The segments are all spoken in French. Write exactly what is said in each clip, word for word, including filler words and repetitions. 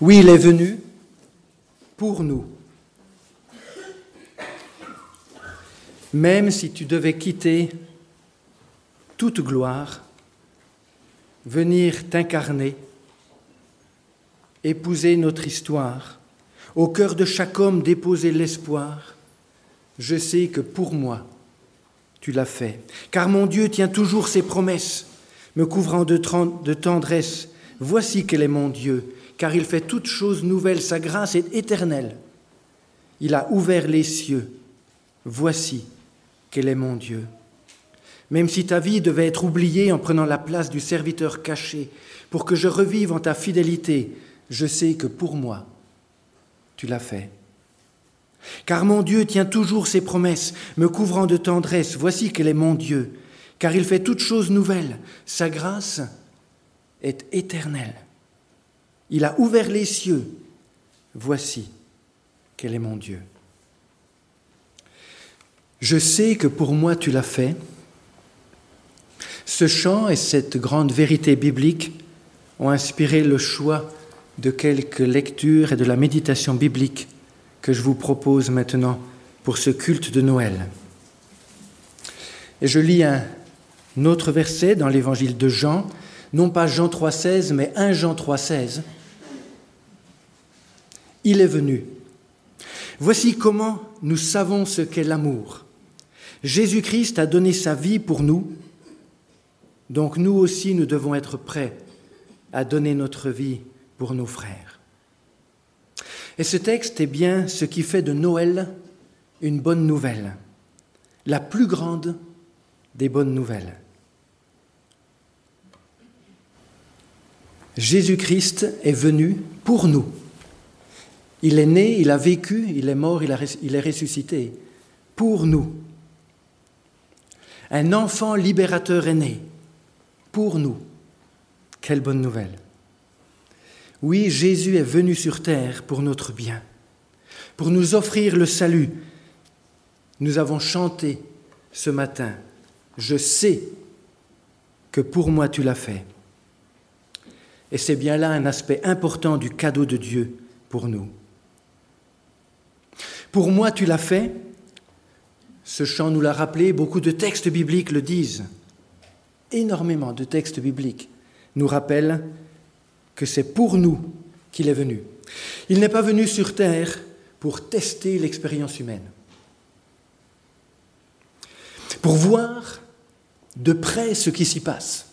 Oui, il est venu pour nous. Même si tu devais quitter toute gloire, venir t'incarner, épouser notre histoire, au cœur de chaque homme déposer l'espoir, je sais que pour moi, tu l'as fait. Car mon Dieu tient toujours ses promesses, me couvrant de, de tendresse. Voici quel est mon Dieu, car il fait toutes choses nouvelles, sa grâce est éternelle. Il a ouvert les cieux, voici quel est mon Dieu. Même si ta vie devait être oubliée en prenant la place du serviteur caché, pour que je revive en ta fidélité, je sais que pour moi, tu l'as fait. Car mon Dieu tient toujours ses promesses, me couvrant de tendresse, voici quel est mon Dieu, car il fait toutes choses nouvelles, sa grâce est éternelle. Il a ouvert les cieux, voici quel est mon Dieu. Je sais que pour moi tu l'as fait. Ce chant et cette grande vérité biblique ont inspiré le choix de quelques lectures et de la méditation biblique que je vous propose maintenant pour ce culte de Noël. Et je lis un autre verset dans l'évangile de Jean, non pas Jean trois seize, mais premier Jean trois seize. Il est venu. Voici comment nous savons ce qu'est l'amour. Jésus-Christ a donné sa vie pour nous, donc nous aussi nous devons être prêts à donner notre vie pour nos frères. Et ce texte est bien ce qui fait de Noël une bonne nouvelle, la plus grande des bonnes nouvelles. Jésus-Christ est venu pour nous. Il est né, il a vécu, il est mort, il, a, il est ressuscité pour nous. Un enfant libérateur est né pour nous. Quelle bonne nouvelle! Oui, Jésus est venu sur terre pour notre bien, pour nous offrir le salut. Nous avons chanté ce matin, « Je sais que pour moi tu l'as fait ». Et c'est bien là un aspect important du cadeau de Dieu pour nous. Pour moi tu l'as fait, ce chant nous l'a rappelé, beaucoup de textes bibliques le disent. Énormément de textes bibliques nous rappellent que c'est pour nous qu'il est venu. Il n'est pas venu sur terre pour tester l'expérience humaine, pour voir de près ce qui s'y passe,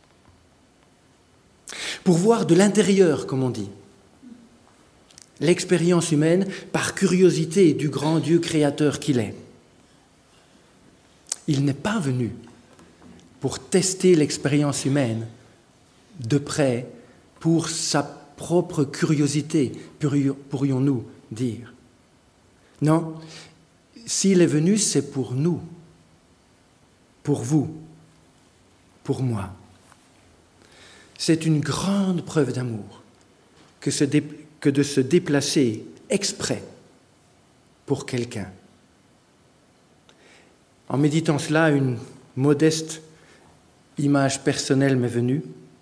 pour voir de l'intérieur, comme on dit, l'expérience humaine par curiosité du grand Dieu créateur qu'il est. Il n'est pas venu pour tester l'expérience humaine de près pour sa propre curiosité, pourrions-nous dire. Non, s'il est venu, c'est pour nous, pour vous, pour moi. C'est une grande preuve d'amour que, se dé... que de se déplacer exprès pour quelqu'un. En méditant cela, une modeste image personnelle m'est venue,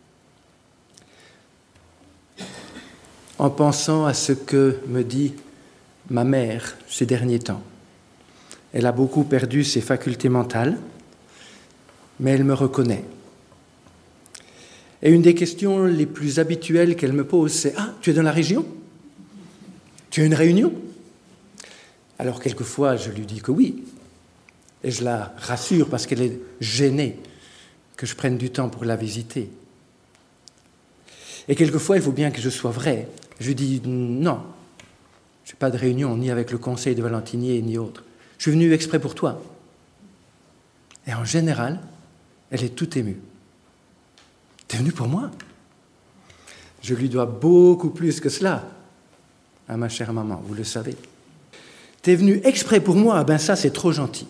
en pensant à ce que me dit ma mère ces derniers temps. Elle a beaucoup perdu ses facultés mentales, mais elle me reconnaît. Et une des questions les plus habituelles qu'elle me pose, c'est « Ah, tu es dans la région ? Tu as une réunion ?» Alors quelquefois, je lui dis que oui, et je la rassure parce qu'elle est gênée que je prenne du temps pour la visiter. Et quelquefois, il faut bien que je sois vrai. Je lui dis « Non, je n'ai pas de réunion, ni avec le conseil de Valentinier, ni autre. Je suis venu exprès pour toi. » Et en général, elle est toute émue. « T'es venu pour moi ?» Je lui dois beaucoup plus que cela, à ma chère maman, vous le savez. « T'es venu exprès pour moi ?» Ben ça, c'est trop gentil.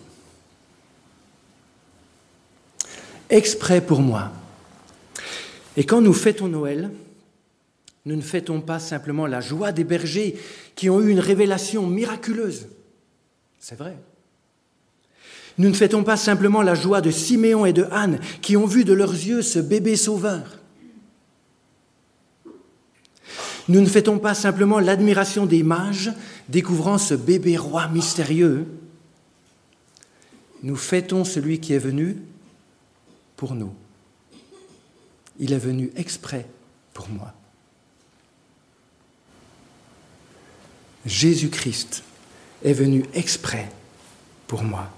Exprès pour moi. Et quand nous fêtons Noël, nous ne fêtons pas simplement la joie des bergers qui ont eu une révélation miraculeuse. C'est vrai. Nous ne fêtons pas simplement la joie de Siméon et de Anne qui ont vu de leurs yeux ce bébé sauveur. Nous ne fêtons pas simplement l'admiration des mages découvrant ce bébé roi mystérieux. Nous fêtons celui qui est venu pour nous. Il est venu exprès pour moi. Jésus-Christ est venu exprès pour moi.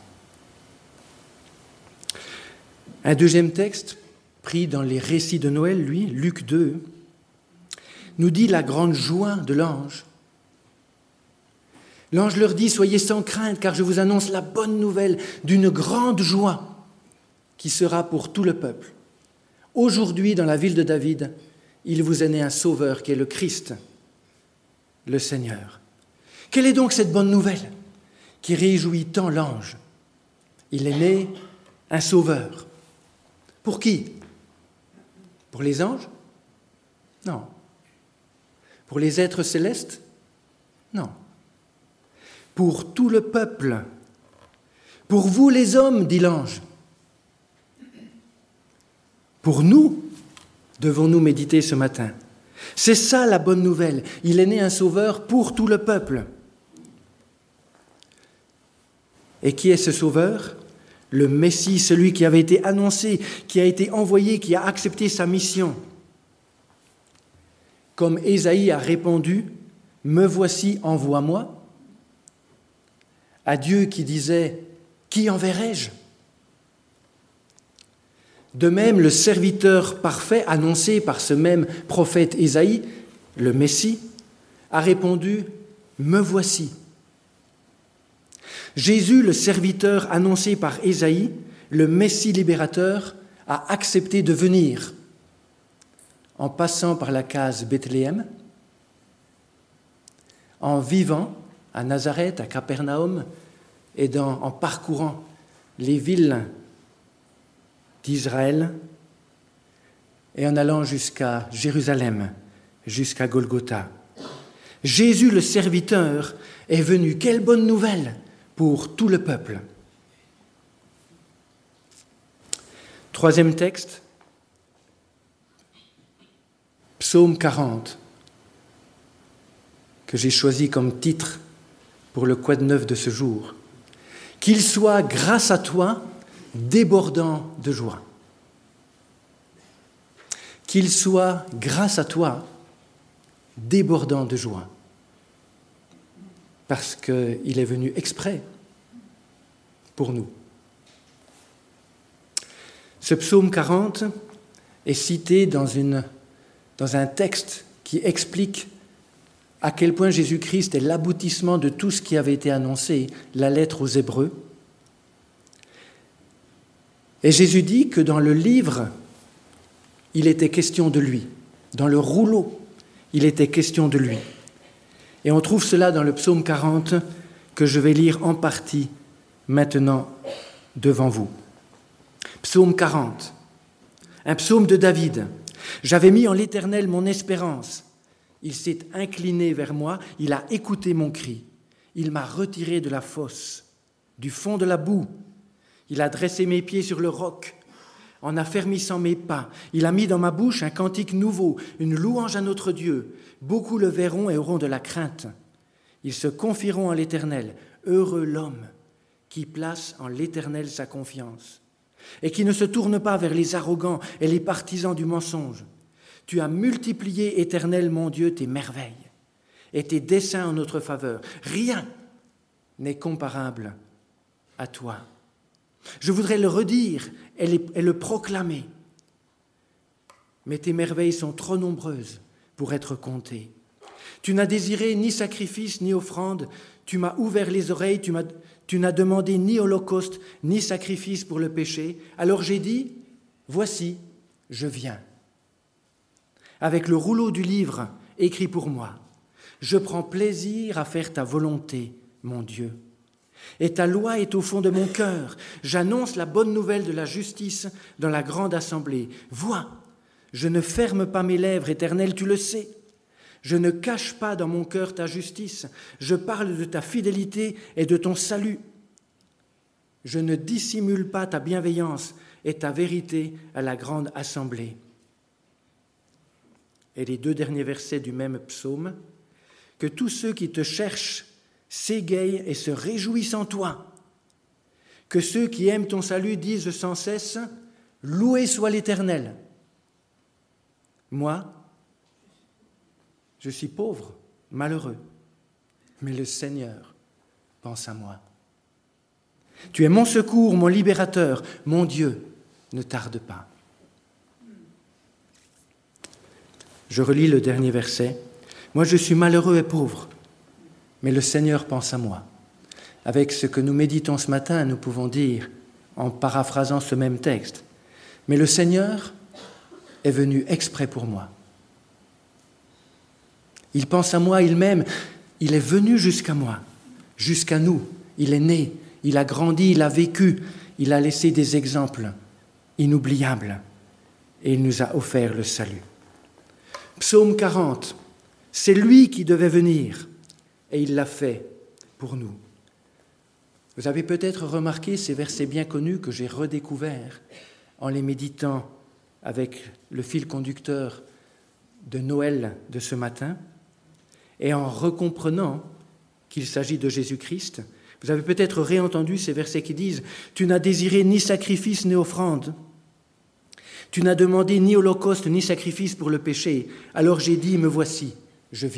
Un deuxième texte, pris dans les récits de Noël, lui, Luc deux, nous dit la grande joie de l'ange. L'ange leur dit « Soyez sans crainte, car je vous annonce la bonne nouvelle d'une grande joie qui sera pour tout le peuple. Aujourd'hui, dans la ville de David, il vous est né un sauveur qui est le Christ, le Seigneur. » Quelle est donc cette bonne nouvelle qui réjouit tant l'ange? Il est né un sauveur. Pour qui? Pour les anges? Non. Pour les êtres célestes? Non. Pour tout le peuple. Pour vous les hommes, dit l'ange. Pour nous, devons-nous méditer ce matin. C'est ça la bonne nouvelle. Il est né un sauveur pour tout le peuple. Et qui est ce sauveur? Le Messie, celui qui avait été annoncé, qui a été envoyé, qui a accepté sa mission. Comme Ésaïe a répondu, « Me voici, envoie-moi » à Dieu qui disait « Qui enverrai-je » De même, le serviteur parfait annoncé par ce même prophète Ésaïe, le Messie, a répondu « Me voici ». Jésus, le serviteur annoncé par Ésaïe, le Messie libérateur, a accepté de venir en passant par la case Bethléem, en vivant à Nazareth, à Capernaum, et dans, en parcourant les villes d'Israël, et en allant jusqu'à Jérusalem, jusqu'à Golgotha. Jésus, le serviteur, est venu. Quelle bonne nouvelle pour tout le peuple. Troisième texte, Psaume quarante, que j'ai choisi comme titre pour le quad neuf de ce jour. Qu'il soit grâce à toi débordant de joie. Qu'il soit grâce à toi débordant de joie. Parce qu'il est venu exprès pour nous. Ce psaume quarante est cité dans, une, dans un texte qui explique à quel point Jésus-Christ est l'aboutissement de tout ce qui avait été annoncé, la lettre aux Hébreux. Et Jésus dit que dans le livre, il était question de lui. Dans le rouleau, il était question de lui. Et on trouve cela dans le psaume quarante que je vais lire en partie maintenant devant vous. Psaume quarante, un psaume de David. « J'avais mis en l'Éternel mon espérance. Il s'est incliné vers moi, il a écouté mon cri. Il m'a retiré de la fosse, du fond de la boue. Il a dressé mes pieds sur le roc. En affermissant mes pas, il a mis dans ma bouche un cantique nouveau, une louange à notre Dieu. Beaucoup le verront et auront de la crainte. Ils se confieront en l'Éternel. Heureux l'homme qui place en l'Éternel sa confiance et qui ne se tourne pas vers les arrogants et les partisans du mensonge. Tu as multiplié, Éternel mon Dieu, tes merveilles et tes desseins en notre faveur. Rien n'est comparable à toi. Je voudrais le redire et le proclamer. Mais tes merveilles sont trop nombreuses pour être comptées. Tu n'as désiré ni sacrifice ni offrande. Tu m'as ouvert les oreilles. Tu, m'as, tu n'as demandé ni holocauste ni sacrifice pour le péché. Alors j'ai dit, voici, je viens. Avec le rouleau du livre écrit pour moi, je prends plaisir à faire ta volonté, mon Dieu. Et ta loi est au fond de mon cœur. J'annonce la bonne nouvelle de la justice dans la grande assemblée. Vois, je ne ferme pas mes lèvres, Éternel, tu le sais. Je ne cache pas dans mon cœur ta justice. Je parle de ta fidélité et de ton salut. Je ne dissimule pas ta bienveillance et ta vérité à la grande assemblée. et les deux derniers versets du même psaume, que tous ceux qui te cherchent s'égayent et se réjouissent en toi, que ceux qui aiment ton salut disent sans cesse « Loué soit l'Éternel ». Moi, je suis pauvre, malheureux, mais le Seigneur pense à moi. Tu es mon secours, mon libérateur, mon Dieu, ne tarde pas. Je relis le dernier verset. Moi, je suis malheureux et pauvre, mais le Seigneur pense à moi. Avec ce que nous méditons ce matin, nous pouvons dire, en paraphrasant ce même texte, mais le Seigneur est venu exprès pour moi. Il pense à moi, il m'aime, il est venu jusqu'à moi, jusqu'à nous. Il est né, il a grandi, il a vécu, il a laissé des exemples inoubliables et il nous a offert le salut. Psaume quarante, c'est lui qui devait venir et il l'a fait pour nous. Vous avez peut-être remarqué ces versets bien connus que j'ai redécouverts en les méditant avec le fil conducteur de Noël de ce matin et en recomprenant qu'il s'agit de Jésus-Christ. Vous avez peut-être réentendu ces versets qui disent « Tu n'as désiré ni sacrifice ni offrande. Tu n'as demandé ni holocauste ni sacrifice pour le péché. Alors j'ai dit, me voici, je viens. »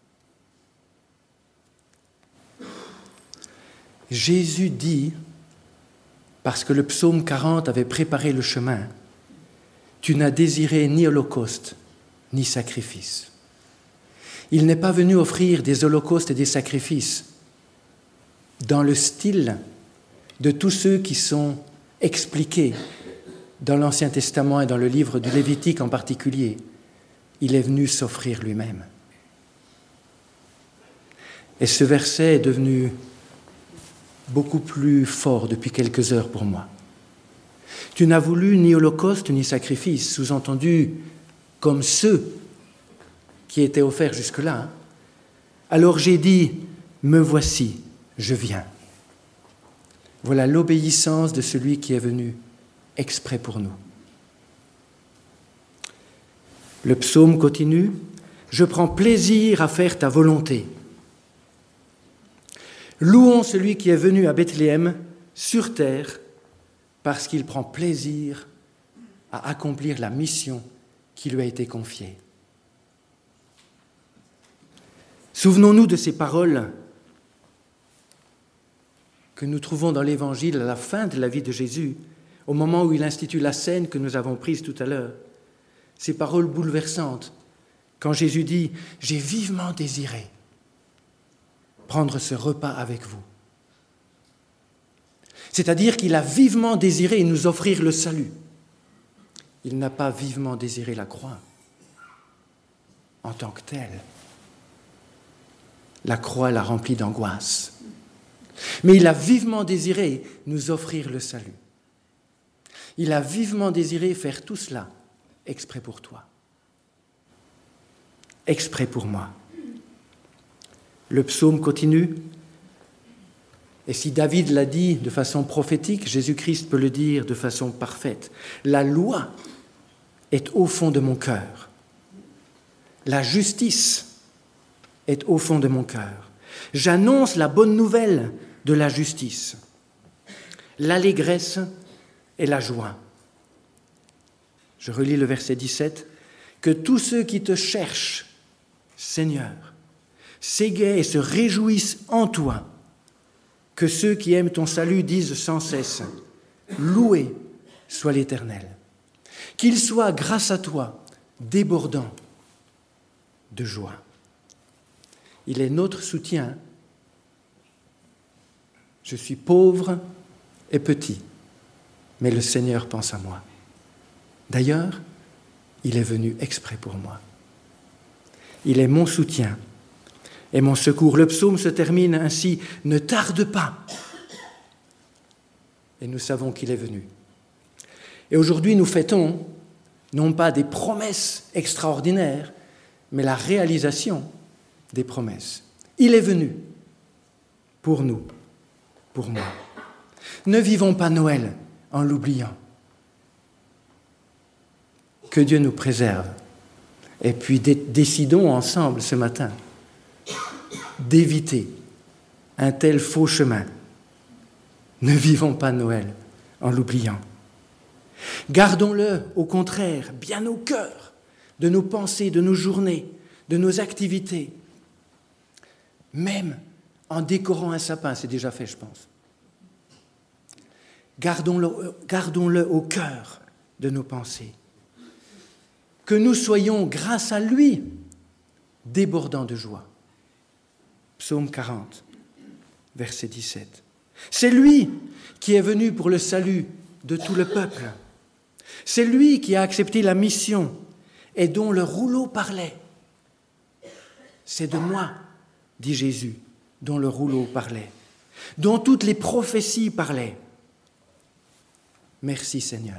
Jésus dit, parce que le psaume quarante avait préparé le chemin, « Tu n'as désiré ni holocauste ni sacrifice. » Il n'est pas venu offrir des holocaustes et des sacrifices dans le style de tous ceux qui sont expliqués dans l'Ancien Testament et dans le livre du Lévitique en particulier. Il est venu s'offrir lui-même. Et ce verset est devenu beaucoup plus fort depuis quelques heures pour moi. Tu n'as voulu ni holocauste ni sacrifice, sous-entendu comme ceux qui étaient offerts jusque-là. Alors j'ai dit, me voici, je viens. Voilà l'obéissance de celui qui est venu exprès pour nous. Le psaume continue, je prends plaisir à faire ta volonté. Louons celui qui est venu à Bethléem sur terre parce qu'il prend plaisir à accomplir la mission qui lui a été confiée. Souvenons-nous de ces paroles que nous trouvons dans l'Évangile à la fin de la vie de Jésus, au moment où il institue la scène que nous avons prise tout à l'heure. Ces paroles bouleversantes, quand Jésus dit « J'ai vivement désiré prendre ce repas avec vous ». C'est-à-dire qu'il a vivement désiré nous offrir le salut. Il n'a pas vivement désiré la croix en tant que telle. La croix l'a rempli d'angoisse. Mais il a vivement désiré nous offrir le salut. Il a vivement désiré faire tout cela exprès pour toi, exprès pour moi. Le psaume continue. Et si David l'a dit de façon prophétique, Jésus-Christ peut le dire de façon parfaite. La loi est au fond de mon cœur. La justice est au fond de mon cœur. J'annonce la bonne nouvelle de la justice, l'allégresse et la joie. Je relis le verset dix-sept. Que tous ceux qui te cherchent, Seigneur, s'égayent et se réjouissent en toi. Que ceux qui aiment ton salut disent sans cesse, loué soit l'Éternel. Qu'il soit, grâce à toi, débordant de joie. Il est notre soutien. Je suis pauvre et petit, mais le Seigneur pense à moi. D'ailleurs, il est venu exprès pour moi. Il est mon soutien et mon secours. Le psaume se termine ainsi, « Ne tarde pas ». Et nous savons qu'il est venu. Et aujourd'hui, nous fêtons non pas des promesses extraordinaires, mais la réalisation des promesses. Il est venu pour nous, pour moi. Ne vivons pas Noël en l'oubliant. Que Dieu nous préserve Et puis dé- décidons ensemble ce matin d'éviter un tel faux chemin. Ne vivons pas Noël en l'oubliant. Gardons-le, au contraire, bien au cœur de nos pensées, de nos journées, de nos activités. Même en décorant un sapin, c'est déjà fait, je pense. Gardons-le, gardons-le au cœur de nos pensées. Que nous soyons, grâce à lui, débordants de joie. Psaume quarante, verset dix-sept. C'est lui qui est venu pour le salut de tout le peuple. C'est lui qui a accepté la mission et dont le rouleau parlait. C'est de moi, dit Jésus, dont le rouleau parlait, dont toutes les prophéties parlaient. Merci Seigneur.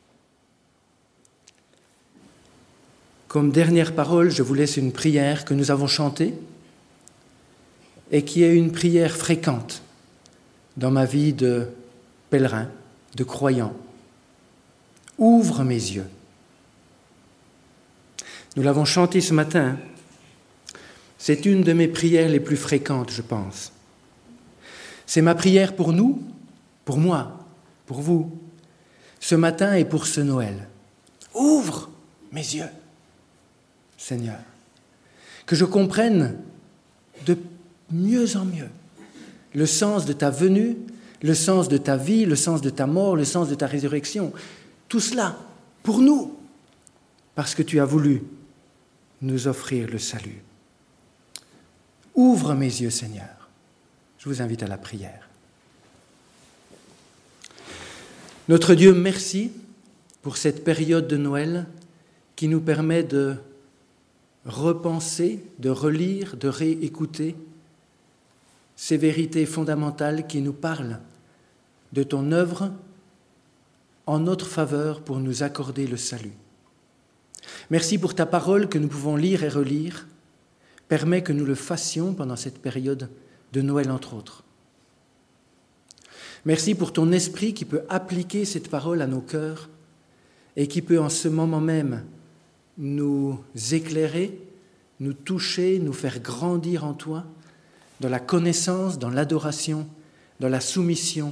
Comme dernière parole, je vous laisse une prière que nous avons chantée et qui est une prière fréquente dans ma vie de pèlerin, de croyant. Ouvre mes yeux. Nous l'avons chantée ce matin. C'est une de mes prières les plus fréquentes, je pense. C'est ma prière pour nous, pour moi, pour vous, ce matin et pour ce Noël. Ouvre mes yeux, Seigneur, que je comprenne de mieux en mieux le sens de ta venue, le sens de ta vie, le sens de ta mort, le sens de ta résurrection. Tout cela pour nous, parce que tu as voulu nous offrir le salut. Ouvre mes yeux, Seigneur. Je vous invite à la prière. Notre Dieu, merci pour cette période de Noël qui nous permet de repenser, de relire, de réécouter ces vérités fondamentales qui nous parlent de ton œuvre en notre faveur pour nous accorder le salut. Merci pour ta parole que nous pouvons lire et relire. Permets que nous le fassions pendant cette période de Noël, entre autres. Merci pour ton esprit qui peut appliquer cette parole à nos cœurs et qui peut en ce moment même nous éclairer, nous toucher, nous faire grandir en toi, dans la connaissance, dans l'adoration, dans la soumission.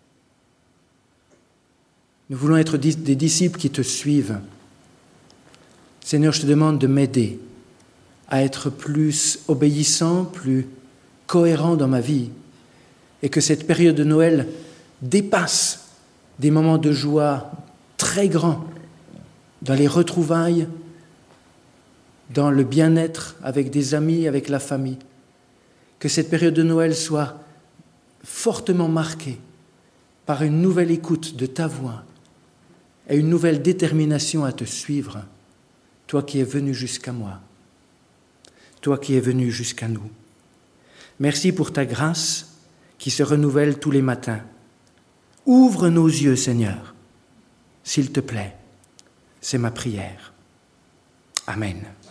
Nous voulons être des disciples qui te suivent. Seigneur, je te demande de m'aider à être plus obéissant, plus cohérent dans ma vie, et que cette période de Noël dépasse des moments de joie très grands dans les retrouvailles, dans le bien-être avec des amis, avec la famille. Que cette période de Noël soit fortement marquée par une nouvelle écoute de ta voix et une nouvelle détermination à te suivre, toi qui es venu jusqu'à moi, toi qui es venu jusqu'à nous. Merci pour ta grâce qui se renouvelle tous les matins. Ouvre nos yeux, Seigneur, s'il te plaît. C'est ma prière. Amen.